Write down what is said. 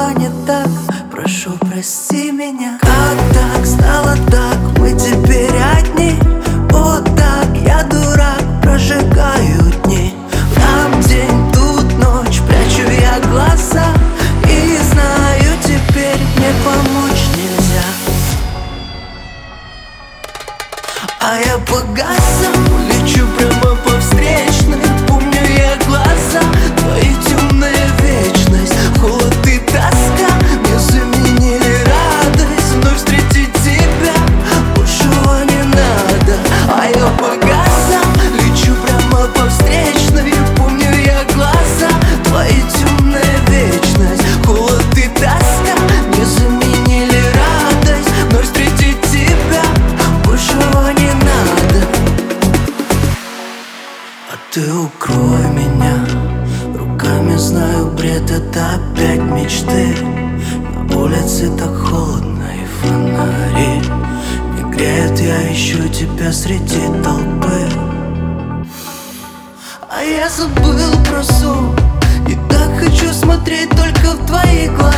было не так, прошу, прости меня. Как так, стало так, мы теперь одни. Вот так, я дурак, прожигаю дни. Там день, тут ночь, прячу я глаза. И знаю, теперь мне помочь нельзя. А я по газам лечу прямо по встречной. Помню я глаза твои темная вечность. Холод и тоска мне заменили радость. Вновь встретить тебя большего не надо. А я по газам лечу прямо по встречной. Помню я глаза твои темная вечность. Холод и тоска мне заменили радость. Вновь встретить тебя большего не надо. А ты укрой меня руками, знаю, бред, это опять мечты. На улице так холодно и фонари не греют, я ищу тебя среди толпы. А я забыл про сон и так хочу смотреть только в твои глаза.